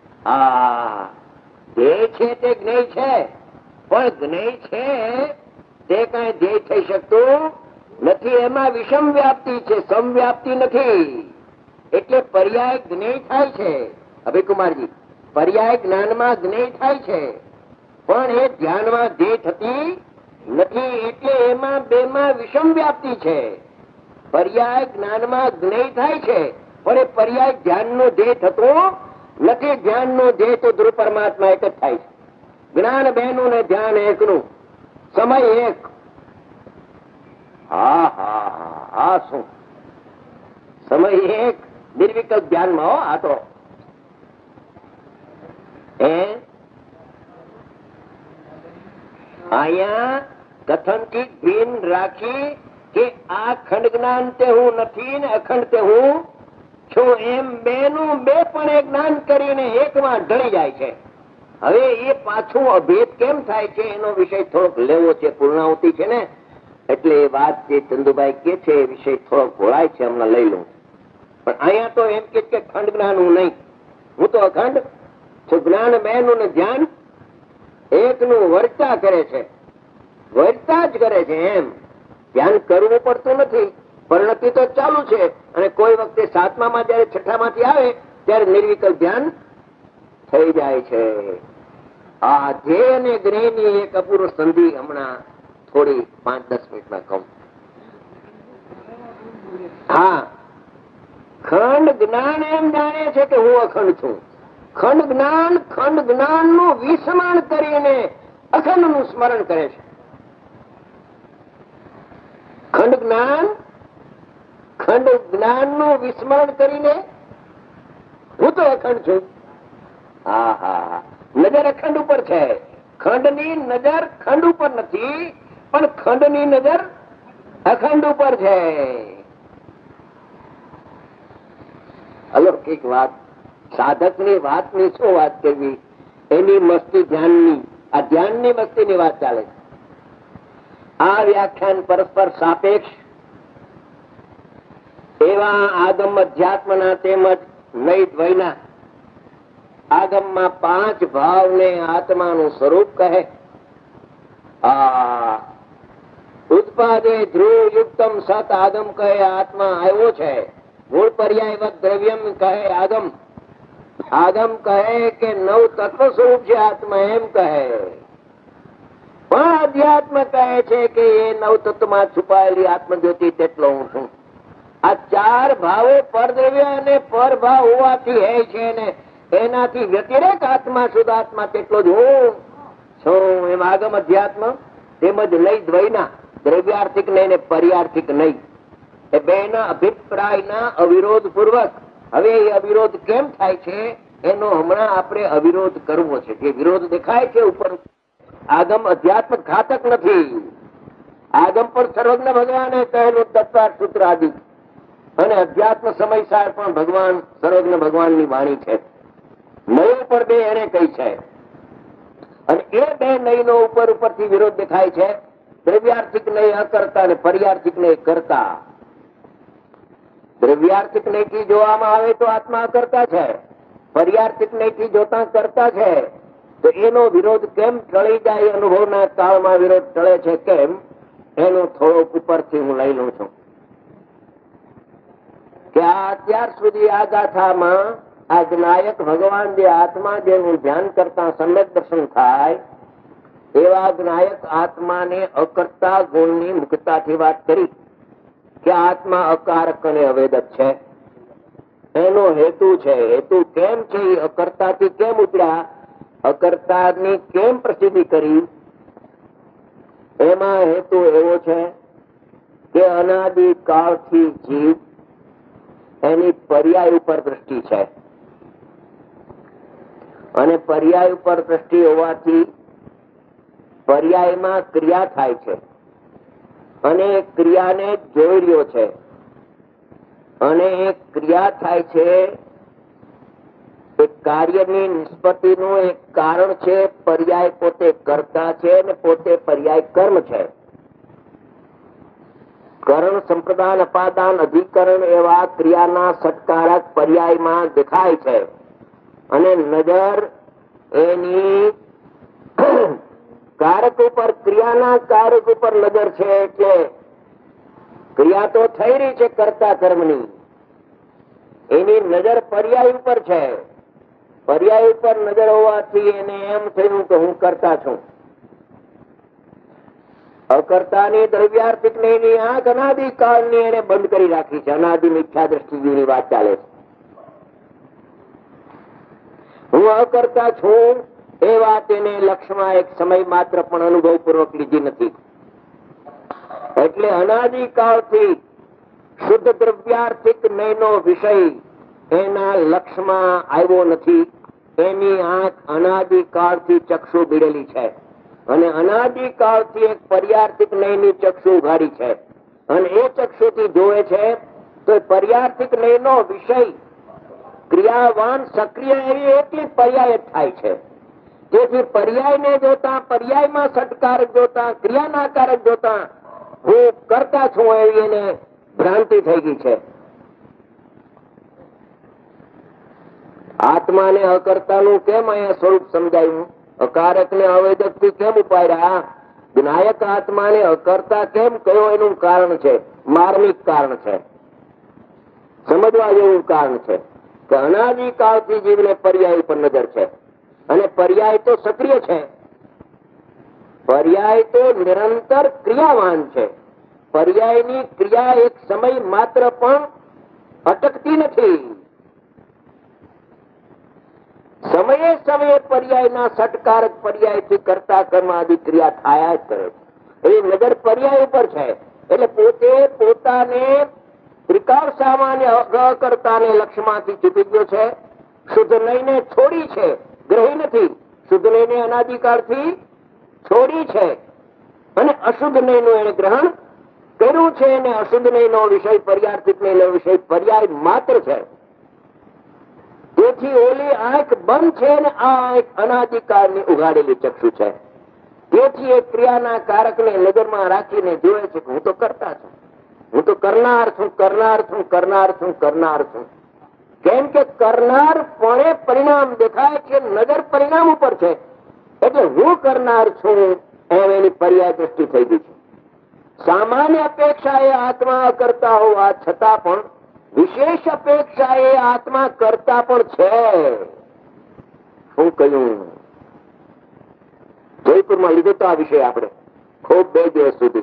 ધ્યેય છે તે જ્ઞેય છે, પણ જ્ઞેય છે તે કઈ ધ્યેય થઈ શકતું નથી. એમાં વિષમ વ્યાપ્તિ છે, સમવ્યાપ્તિ નથી. એટલે પર્યાય જ્ઞેય થાય છે. અભયકુમારજી, પર્યાય જ્ઞાનમાં જ્ઞેય થાય છે, પણ એ ધ્યાનમાં ધ્યેય થતી નથી. એટલે એમાં બેમાં વિષમ વ્યાપ્તિ છે. પર્યાય જ્ઞાનમાં જ્ઞેય થાય છે, પણ એ પર્યાય ધ્યાન નો ધ્યેય થતો નથી. ધ્યાન નો ધ્યેય તો ધ્રુવ પરમાત્મા એક જ થાય છે. જ્ઞાન બેનું ને ધ્યાન એકનું, સમય એક. શું સમય એક નિર્વિકલ્પ ધ્યાનમાં. હો આ તો અહીંયા કથન થી ભીન રાખી કે આ ખંડ જ્ઞાન તે હું નથી ને અખંડ તે હું છું, એમ બેનું બે પણ એક જ્ઞાન કરીને એકમાં ઢળી જાય છે. હવે એ પાછું અભેદ કેમ થાય છે એનો વિષય થોડોક લેવો છે. પૂર્ણાહુતિ છે ને, એટલે એ વાત જે ચંદુભાઈ કે છે એ વિષય થોડોક ઘોળાય છે, હમણાં લઈ લઉં. પણ અહીંયા તો એમ કે ખંડ જ્ઞાન હું નહીં, હું તો અખંડ છું. જ્ઞાન બેનું ને ધ્યાન એકનું વર્તા કરે છે, વર્તા જ કરે છે. એમ ધ્યાન કરવું પડતું નથી. પરિણતિ તો ચાલુ છે. અને કોઈ વખતે સાતમામાં જયારે છઠ્ઠા માંથી આવે ત્યારે નિર્વિકલ્પ ધ્યાન થઈ જાય છે. આ ધ્યેય અને જ્ઞેય ની એક અપૂર્વ સંધિ હમણાં થોડી 5-10 મિનિટમાં કહું. હા, ખંડ જ્ઞાન એમ જાણે છે કે હું અખંડ છું. ખંડ જ્ઞાન નું વિસ્મરણ કરીને અખંડ નું સ્મરણ કરે છે. ખંડ જ્ઞાન નું વિસ્મરણ કરીને હું તો અખંડ છું. નજર અખંડ ઉપર છે. ખંડ ની નજર ખંડ ઉપર નથી, પણ ખંડ ની નજર અખંડ ઉપર છે. અલૌકિક વાત. સાધક ની વાત ની શું વાત કરવી? એની મસ્તી ધ્યાનની, આ ધ્યાનની મસ્તી ની વાત ચાલે છે. આ વ્યાખ્યાન પરસ્પર સાપેક્ષ એવા આગમ અધ્યાત્મના તેમજ નૈ દ્વયના આગમમાં 5 ભાવને આત્માનું સ્વરૂપ કહે. ઉત્પાદે ધ્રુવ યુક્તમ સત આગમ કહે આત્મા આવ્યો છે. મૂળ પર્યાયવત દ્રવ્યમ કહે આગમ. આગમ કહે કે નવ તત્વ સ્વરૂપ છે આત્મા એમ કહે. પણ અધ્યાત્મ કહે છે કે એ નવ તત્વમાં છુપાયેલી આત્મજ્યોતિ તેટલો હું છું. આ ચાર ભાવો પરદ્રવ્ય અને પરભાવ હોવાથી હે છે ને એનાથી વ્યતિરેક આત્મા શુદ્ધ આત્મા તેટલો જ હું છું. એમ આગમ અધ્યાત્મ તેમજ લય દ્વયના દ્રવ્યાર્થિક નહીં ને પર્યાર્થિક નહીં એ બે ના અભિપ્રાયના અવિરોધ પૂર્વક. હવે એ અવિરોધ કેમ થાય છે એનો હમણાં આપણે અવિરોધ કરવો છે. જે વિરોધ દેખાય છે ઉપર આગમ અધ્યાત્મ ઘાતક નથી. આગમ પણ સર્વજ્ઞ ભગવાને કહેલું તત્વાર્થ સૂત્ર આદિ અને અધ્યાત્મ સમયસાર પણ ભગવાન સર્વજ્ઞ ભગવાનની વાણી છે. નય પર બે એને કહી છે અને એ બે નયનો ઉપર ઉપરથી વિરોધ દેખાય છે. દ્રવ્યાર્થિક નય અકર્તા અને પર્યાર્થિક નય કરતા. દ્રવ્યાર્થિક નયથી જોવામાં આવે તો આત્મા અકર્તા છે, પર્યાર્થિક નયથી જોતા કરતા છે. તો એનો વિરોધ કેમ ટળી જાય, અનુભવના કાળમાં વિરોધ ટળે છે કેમ, એનો થોડોક ઉપરથી હું લઈ લઉં છું કે આ અત્યાર સુધી આ ગાથામાં આ જ્ઞાયક ભગવાન જે આત્મા જેનું ધ્યાન કરતા સમ્યક દર્શન થાય એવા જ્ઞાયક આત્માને અકર્તા ગુણની મુક્તતાથી વાત કરી કે આત્મા અકારક અને અવેદક છે. એનો હેતુ છે. હેતુ કેમ છે? અકર્તાથી કેમ ઉતર્યા, અકર્તાની કેમ પ્રસિદ્ધિ કરી, એમાં હેતુ એવો છે કે અનાદિ કાળથી જીવ એની પર્યાય ઉપર દ્રષ્ટિ છે અને પર્યાય ઉપર દ્રષ્ટિ હોવાથી પર્યાયમાં ક્રિયા થાય છે અને એ ક્રિયાને જોઈ રહ્યો છે અને એ ક્રિયા થાય છે એ કાર્યની નિષ્પત્તિનું એક કારણ છે. પર્યાય પોતે કર્તા છે અને પોતે પર્યાય કર્મ છે. કરણ સંપ્રદાન અપાદાન અધિકરણ એવા ક્રિયાના સત્કારક પર્યાયમાં દેખાય છે અને નજર એની કારક ઉપર, ક્રિયાના કારક ઉપર નજર છે. એટલે ક્રિયા તો થઈ રહી છે કર્તા કર્મની, એની નજર પર્યાય ઉપર છે. પર્યાય ઉપર નજર હોવાથી એને એમ થયું કે હું કરતા છું. અકર્તાની દ્રવ્યાર્થિક ની આંખ અનાદિ કાળની એને બંધ કરી રાખી છે. અનાદિ મિથ્યા દ્રષ્ટિની વાત ચાલે છે. હું અકર્તા છું એ વાત એને લક્ષ્યમાં એક સમય માત્ર પણ અનુભવ પૂર્વક લીધી નથી. એટલે અનાદિ કાળથી શુદ્ધ દ્રવ્યાર્થિક નયનો વિષય એના લક્ષ્યમાં આવ્યો નથી. એની આંખ અનાદિ કાળથી ચક્ષુ બીડેલી છે અને અનાદિ કાળથી એક પર્યાર્થિક નયની ચક્ષુ ઉઘાડી છે અને એ ચક્ષુથી જોવે છે તો પર્યાર્થિક નયનો વિષય ક્રિયાવાન સક્રિય એવી એટલી પર્યાય થાય છે. તેથી પર્યાયને જોતા, પર્યાયમાં સટકારક જોતા, ક્રિયાના કારક જોતા હું કરતા છું એવી એને ભ્રાંતિ થઈ ગઈ છે. આત્માને અકર્તાનું કેમ અહીંયા સ્વરૂપ સમજાયું, અકારક ને અવેદક થી કેમ ઉપાડ્યા, જ્ઞાયક આત્માને અકર્તા કેમ કયો, એનું કારણ છે, માર્મિક કારણ છે, સમજવા જેવું કારણ છે કે અનાદિ કાળથી જીવને પર્યાય પર નજર છે અને પર્યાય તો સક્રિય છે. પર્યાય તો નિરંતર ક્રિયાવાન છે. પર્યાયની ક્રિયા એક સમય માત્ર પણ અટકતી નથી. સમયે સમયે પર્યાયના સટકારક પર્યાયથી કરતા કર્મ આદિ ક્રિયા થયા જ કરે છે. એ નજર પર્યાય ઉપર છે. એટલે પોતે પોતાને ત્રિકાળ સામાન્ય અકર્તાને લક્ષ્યમાંથી ચૂકી ગયો છે. શુદ્ધ નયને છોડી છે, ગ્રહી નથી. શુદ્ધ નયને અનાદિકાળથી છોડી છે અને અશુદ્ધ નયનું એને ગ્રહણ કર્યું છે અને અશુદ્ધ નયનો વિષય પર્યાર્થિક નયનો વિષય પર્યાય માત્ર છે. તેથી ઓલી આંખ બંધ છે અને આ આંખ અનાદિકાળની ઉઘાડેલી ચક્ષુ છે. તેથી એ ક્રિયાના કારકને નજરમાં રાખીને જોવે છે કે હું તો કરતા છું, હું તો કરનાર છું, કરનાર છું, કરનાર છું, કરનાર છું. કેમ કે કરનાર પણ પરિણામ દેખાય છે, નજર પરિણામ ઉપર છે. એટલે હું કરનાર છું એમ એની પર્યાય દ્રષ્ટિ થઈ ગઈ છે. સામાન્ય અપેક્ષા એ આત્મા કરતા હોવા છતાં પણ વિશેષ અપેક્ષા એ આત્મા કરતા પણ છે. હું કહ્યું જયપુરમાં લીધો તો આ વિષય આપણે ખૂબ 2 દિવસ સુધી.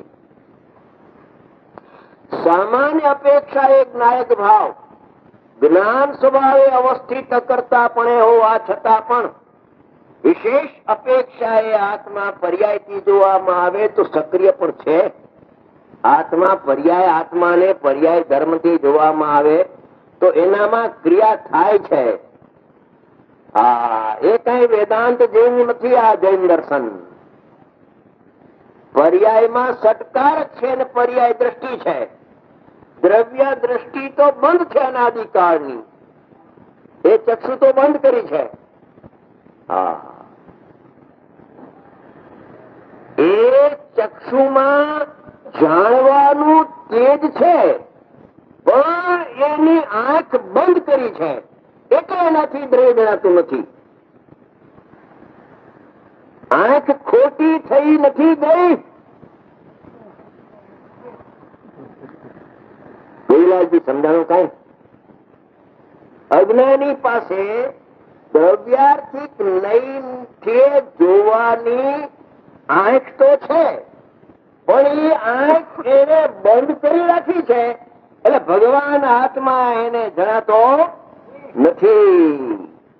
સામાન્ય અપેક્ષા એ જ્ઞાયક ભાવ જ્ઞાન સ્વભાવે અવસ્થિત કરતા પણ હોવા છતાં પણ વિશેષ અપેક્ષા એ આત્મા પર્યાયથી જોવામાં આવે તો સક્રિય પણ છે. આત્મા પર્યાય આત્માને પર્યાય ધર્મથી જોવામાં આવે તો એનામાં ક્રિયા થાય છે. એ કઈ વેદાંત જેવું નથી. આ જૈન દર્શન પર્યાયમાં સટકારક છે ને પર્યાય દ્રષ્ટિ છે. દ્રવ્ય દ્રષ્ટિ તો બંધ છે અનાદિકાળની. એ ચક્ષુ તો બંધ કરી છે. એ ચક્ષુમાં જાણવાનું તેજ છે પણ એની આંખ બંધ કરી છે એટલે એનાથી દ્રવ્ય જણાતું નથી. આંખ ખોટી થઈ નથી ગઈ. ગોવિલાલજી સમજાણું કઈ? અજ્ઞાની પાસે દ્રવ્યાર્થિક નયનથી જોવાની આંખ તો છે પણ એ આંખ એને બંધ કરી રાખી છે એટલે ભગવાન આત્મા એને જણાતો નથી.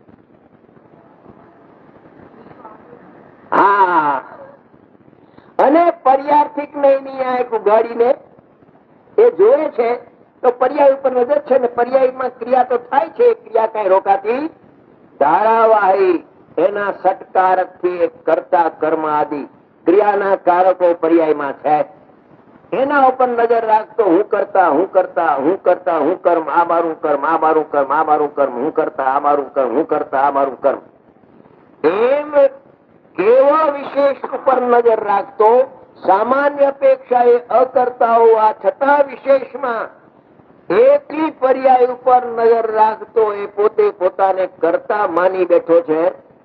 અને પર્યાર્થિક નયની આંખ ઉઘાડીને એ જોવે છે તો પર્યાય ઉપર નજર છે ને પર્યાયમાં ક્રિયા તો થાય છે. ક્રિયા કઈ રોકાતી ધારાવાહી એના સટકારક થી કરતા કર્મ આદિ ક્રિયાના કારકો પર્યાયમાં છે. એના ઉપર નજર રાખતો હું કરતા હું કરતા હું કરતા હું કર્મ આ મારું કર્મ આ મારું કર્મ આ મારું કર્મ હું કરતા આ મારું કર્મ હું કરતા આ મારું કર્મ એમ કેવા વિશેષ ઉપર નજર રાખતો સામાન્ય અપેક્ષા એ અકર્તા હોવા છતાં વિશેષમાં એકલી પર્યાય ઉપર નજર રાખતો એ પોતે પોતાને કરતા માની બેઠો છે.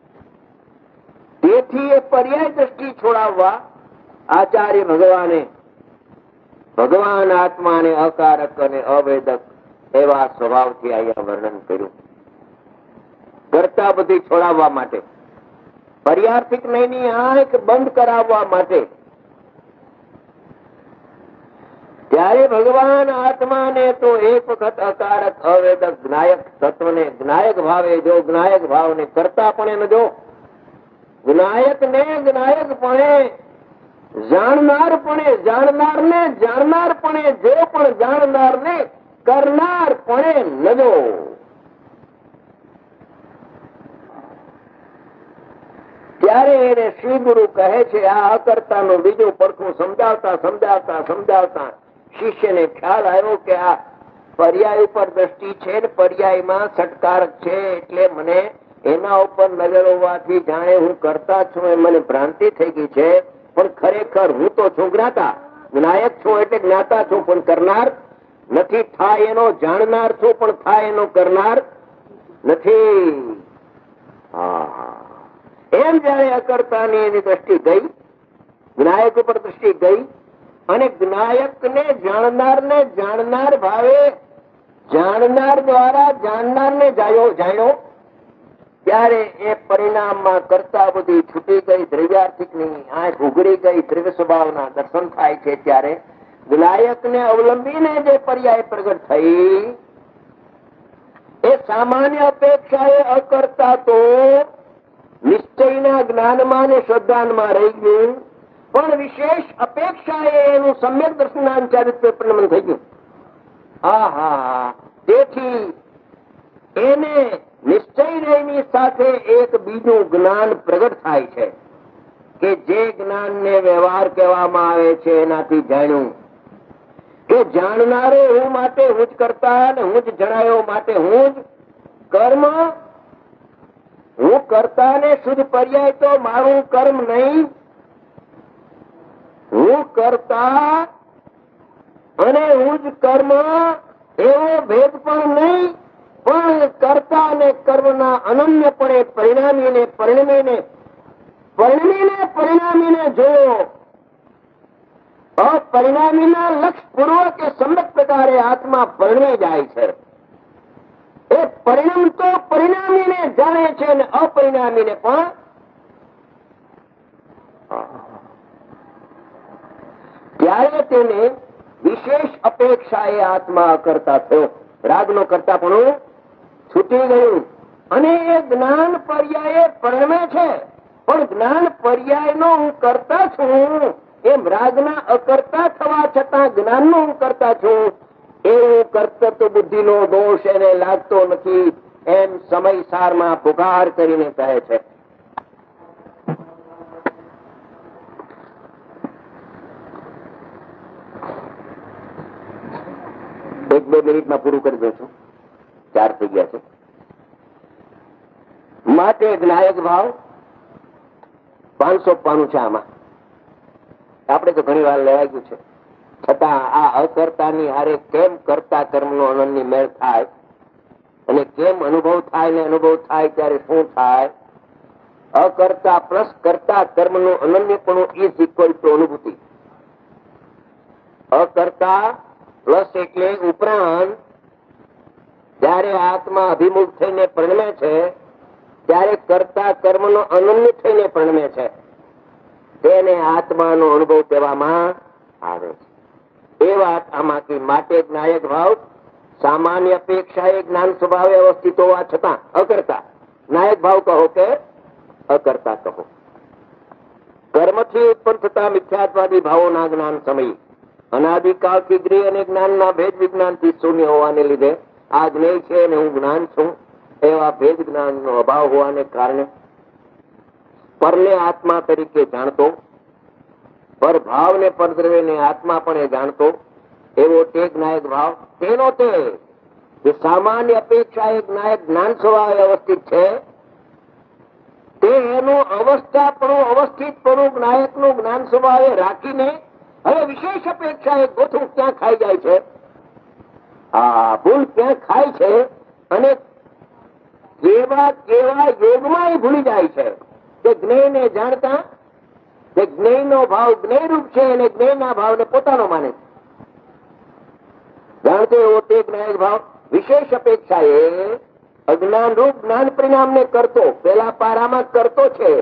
તેથી એ પર્યાય દ્રષ્ટિ છોડાવવા આચાર્ય ભગવાન આત્માને અકારક અને અવેદક એવા સ્વભાવથી અહીંયા વર્ણન કર્યું. કરતા બધી છોડાવવા માટે, પર્યાર્થિક નયની આંખ બંધ કરાવવા માટે. ત્યારે ભગવાન આત્માને તો એક વખત અકારક અવેદક જ્ઞાયક તત્વને જ્ઞાયક ભાવે જો, જ્ઞાયક ભાવને કરતા પણ જો, જ્ઞાયક ને જ્ઞાયક પણ જાણનાર પણ જાણનાર ને જાણનાર પણ જો પણ જાણનાર ને કરનાર પણ નજો. ત્યારે એને શ્રી ગુરુ કહે છે આ અકર્તા નું બીજું પડખું સમજાવતા સમજાવતા સમજાવતા શિષ્યને ખ્યાલ આવ્યો કે આ પર્યાય ઉપર દ્રષ્ટિ છે ને પર્યાયમાં સટકારક છે એટલે મને એના ઉપર નજર હોવાથી જાણે હું કરતા છું એ મને ભ્રાંતિ થઈ ગઈ છે. પણ ખરેખર હું તો છું જ્ઞાતા, જ્ઞાયક છું એટલે જ્ઞાતા છું પણ કરનાર નથી. થાય એનો જાણનાર છું પણ થાય એનો કરનાર નથી. એમ જયારે અકર્તાની એની દ્રષ્ટિ ગઈ, જ્ઞાયક ઉપર દ્રષ્ટિ ગઈ અને જ્ઞાયક ને જાણનાર ભાવે જાણનાર દ્વારા જાણનાર ને જાણ્યો ત્યારે એ પરિણામમાં કરતા બધી છૂટી ગઈ, દ્રવ્યાર્થિક ની આંખ ઉઘડી ગઈ, દ્રવ્ય સ્વભાવના દર્શન થાય છે. ત્યારે જ્ઞાયક ને અવલંબીને જે પર્યાય પ્રગટ થઈ એ સામાન્ય અપેક્ષા એ અકર્તા તો નિશ્ચયના જ્ઞાનમાં ને શ્રદ્ધાનમાં રહી ગયું, પણ વિશેષ અપેક્ષા એનું સમ્યક દર્શનાન ચારિત્ર્ય પરિણમન થઈ ગયું. તેથી એને નિશ્ચયની સાથે એક બીજું જ્ઞાન પ્રગટ થાય છે કે જે જ્ઞાનને વ્યવહાર કહેવામાં આવે છે એનાથી જાણ્યું કે જાણનારો હું માટે હું જ કરતા અને હું જ જણાયો માટે હું જ કર્મ. હું કરતા ને શુદ્ધ પર્યાય તો મારું કર્મ નહીં. હું કરતા અને હું જ કર્મ એવો ભેદ પણ નહીં, પણ કરતા અને કર્મના અનન્યપણે પરિણામીને પરિણામીને જોયો અપરિણામીના લક્ષ પૂર્વક એ સમ્યક પ્રકારે આત્મા પરણવી જાય છે. એ પરિણામ તો પરિણામીને જાણે છે અને અપરિણામીને પણ ત્યારે તેને વિશેષ અપેક્ષા એ આત્મા કરતા થયો. રાગનો કરતા પણ છૂટી ગયું અને એ જ્ઞાન પર્યાય પરણમે છે. પણ જ્ઞાન પર્યાય નો હું કરતા છું એમ રાગના અકર્તા થવા છતાં જ્ઞાન નો હું કરતા છું એવું કર્તૃત્વ બુદ્ધિ નો દોષ એને લાગતો નથી એમ સમયસારમાં પુકાર કરીને કહે છે. એક બે મિનિટમાં પૂરું કરી દઉં છું. 4 થઈ ગયા છે. માટે જ્ઞાયક ભાવ 500 છે. આમાં આપણે તો ઘણી વાર લેવાઈ ગયું છે. છતાં આ અકર્તાની હારે કેમ કર્તા કર્મનો અનન્ય મેળ થાય અને કેમ અનુભવ થાય ને અનુભવ થાય ત્યારે શું થાય? અકર્તા પ્લસ કર્તા કર્મનું અનન્યપણું ઇઝ ઇક્વલ ટુ અનુભૂતિ. અકર્તા પ્લસ એટલે ઉપરાંત જયારે આત્મા અભિમુખ થઈને પરણમે છે ત્યારે કર્તા કર્મનો અનન્ય થઈને પરણમે છે. તેને આત્માનો અનુભવ કહેવામાં આવે છે. એ વાત આમાંથી માટે જ્ઞાયક ભાવ સામાન્ય અપેક્ષા એ જ્ઞાન સ્વભાવે અવસ્થિત હોવા છતાં અકર્તા. જ્ઞાયક ભાવ કહો કે અકર્તા કહો. કર્મથી ઉત્પન્ન થતા મિથ્યાત્વાદી ભાવોના જ્ઞાન સમયે અનાદિકાળથી ગૃહ અને જ્ઞાનના ભેદ વિજ્ઞાનથી શૂન્ય હોવાને લીધે આ જ્ઞેય છે અને હું જ્ઞાન છું એવા ભેદ જ્ઞાનનો અભાવ હોવાને કારણે પરને આત્મા તરીકે જાણતો, પર ભાવને પરદ્રવ્યને આત્મા પણ એ જાણતો એવો તે જ્ઞાયક ભાવ તેનો તે જે સામાન્ય અપેક્ષા એ જ્ઞાયક જ્ઞાન સ્વભાવે અવસ્થિત છે તે એનું અવસ્થાપણું અવસ્થિતપણું જ્ઞાયકનું જ્ઞાન સ્વભાવે રાખીને હવે વિશેષ અપેક્ષા એ ગોથું ક્યાં ખાઈ જાય છે, આ ભૂલ ક્યાં ખાય છે અને કેવા કેવા યોગમાં એ ભૂલી જાય છે કે જ્ઞેયને જાણતા કે જ્ઞેયનો ભાવ જ્ઞેયરૂપ છે અને જ્ઞેયના ભાવને પોતાનો માને છે. જાણતો એવો તે જ્ઞાયક ભાવ વિશેષ અપેક્ષા એ અજ્ઞાન રૂપ જ્ઞાન પરિણામને કરતો, પેલા પારામાં કરતો છે.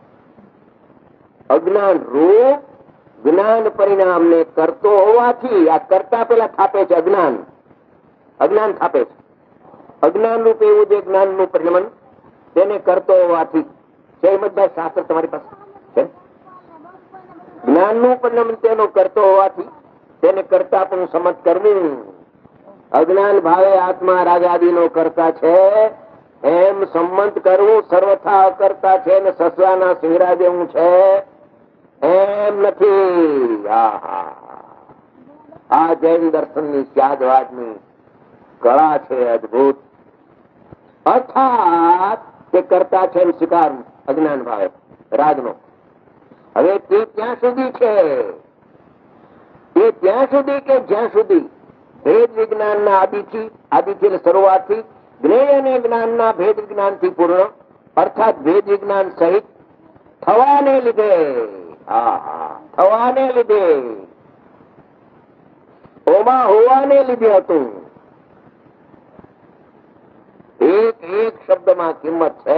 અજ્ઞાન રૂપ જ્ઞાન પરિણામને કરતો હોવાથી આ કરતા પેલા થાપે છે. અજ્ઞાન થાપે છે. અજ્ઞાન રૂપ એવું જે જ્ઞાન નું પરિણમન તેને કરતો હોવાથી છે. બધા શાસ્ત્ર તમારી પાસે છે. જ્ઞાન નું પરિણમન તેનો કરતો હોવાથી તેને કરતા પણ સમજ કરવું. અજ્ઞાન ભાવે આત્મા રાજાદી નો કરતા છે એમ સંમત કરવું સર્વથા કરતા છે ને સસલાના સિંગરા જેવું છે એમ નથી. આ જૈન દર્શન ની ત્યાગવાદ ની કળા છે અદભુત. અર્થાત તે કરતા છે એમ સ્વીકારવું અજ્ઞાન ભાવે રાગનો. હવે તે ત્યાં સુધી છે, એ ત્યાં સુધી કે જ્યાં સુધી ભેદ વિજ્ઞાન ના આદિથી એટલે શરૂઆતથી જ્ઞેય અને જ્ઞાન ના ભેદ વિજ્ઞાન થી પૂર્ણ અર્થાત ભેદ વિજ્ઞાન સહિત થવાને લીધે ઓમાં હોવાને લીધે હતું. એક એક શબ્દમાં કિંમત છે.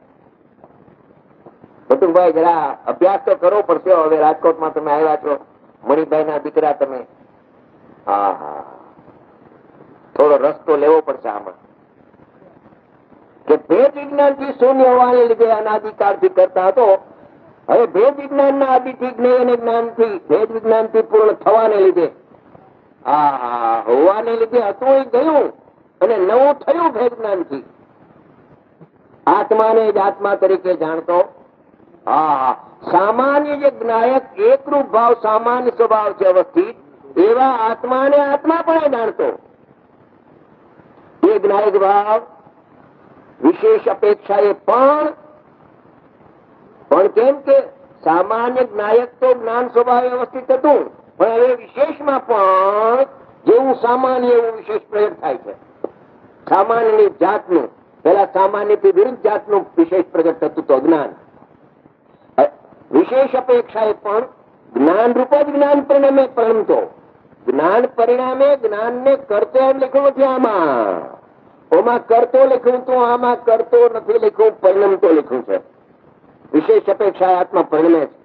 બટુભાઈ જરા અભ્યાસ તો કરવો પડશે. હવે રાજકોટમાં તમે આવ્યા છો, મણિભાઈ ના દીકરા તમે, થોડો રસ્તો લેવો પડશે આમાં કે ભેદ વિજ્ઞાન થી શૂન્ય હોવાને લીધે અનાદિકાળ થી કરતા હતો. હવે ભેદ વિજ્ઞાન ના આદિથી જ્ઞેય અને જ્ઞાન થી ભેદ વિજ્ઞાન થી પૂર્ણ થવાને લીધે હોવાને લીધે હતું એ ગયું અને નવું થયું. ભેદ જ્ઞાન થી આત્માને જ આત્મા તરીકે જાણતો. સામાન્ય જે જ્ઞાયક એકરૂપ ભાવ સામાન્ય સ્વભાવ છે અવસ્થિત એવા આત્માને આત્મા પણ જાણતો. એ જ્ઞાયક ભાવ વિશેષ અપેક્ષા એ પણ કેમ કે સામાન્ય જ્ઞાયક તો જ્ઞાન સ્વભાવે અવસ્થિત હતું પણ હવે વિશેષમાં પણ જેવું સામાન્ય એવું વિશેષ પ્રગટ થાય છે. સામાન્યની જાતનું પેલા સામાન્ય થી વિરુદ્ધ જાતનું વિશેષ પ્રગટ થતું તો જ્ઞાન. વિશેષ અપેક્ષા એ પણ જ્ઞાન રૂપ જ જ્ઞાન પરિણામે પરિણમતો. જ્ઞાન પરિણામે જ્ઞાન ને કરતો એમ લખ્યું નથી. આમાં કરતો લખ્યું તો આમાં કરતો નથી લખ્યું, પરિણમતો લખ્યું છે. વિશેષ અપેક્ષા આત્મા પરિણમે છે.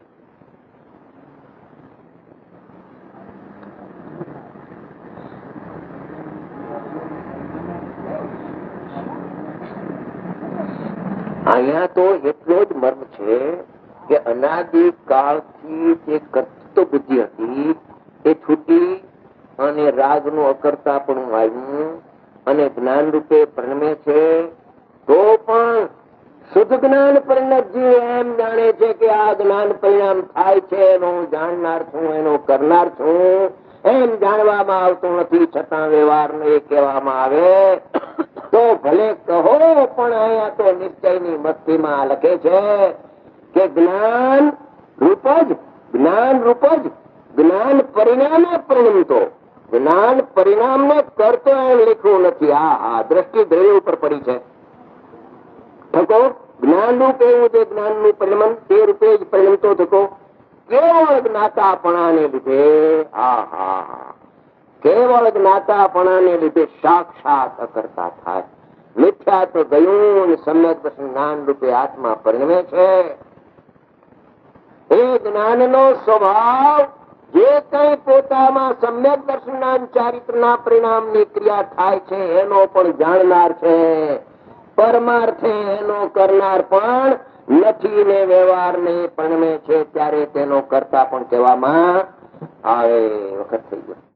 અહીંયા તો એટલો જ મર્મ છે કે અનાદિ કાળથી જે કરતો બુદ્ધિ હતી એ છૂટી અને રાગનું અકર્તા પણ આવ્યું અને જ્ઞાન રૂપે પરિણમે છે. તો પણ શુદ્ધ જ્ઞાન પરિણતજી એમ જાણે છે કે આ જ્ઞાન પરિણામ થાય છે, એનો હું જાણનાર છું, એનો કરનાર છું, એમ જાણવામાં આવતું નથી. છતાં વ્યવહાર ને કહેવામાં આવે તો ભલે કહો, પણ અહીંયા તો નિશ્ચયની મસ્તીમાં લખે છે કે જ્ઞાન રૂપ જ જ્ઞાન પરિણામે પરિણમતો. જ્ઞાન પરિણામ ને કરતો એમ લખ્યું નથી. આ દ્રષ્ટિ દ્રવ્ય ઉપર પડી છે. થકો જ્ઞાન રૂપ એવું છે, જ્ઞાન નું પરિણામ તે રૂપે જ પરિણમતો થકો. કેવળ જ્ઞાતાપણાને લીધે કેવળ જ્ઞાતાપણાને લીધે સાક્ષાત અકર્તા થાય. મિથ્યા તો ગયું, સમ્યક દર્શન જ્ઞાન રૂપે આત્મા પરિણમે છે. એ જ્ઞાનનો સ્વભાવ જે કઈ પોતામાં સમ્યક દર્શનના ચારિત્રના પરિણામની ક્રિયા થાય છે એનો પણ જાણનાર છે. પરમાર્થે એનો કરનાર પણ નથી ને વ્યવહાર ને પરિણમે છે ત્યારે તેનો કરતા પણ કહેવામાં આવે. વખત થઈ ગયો.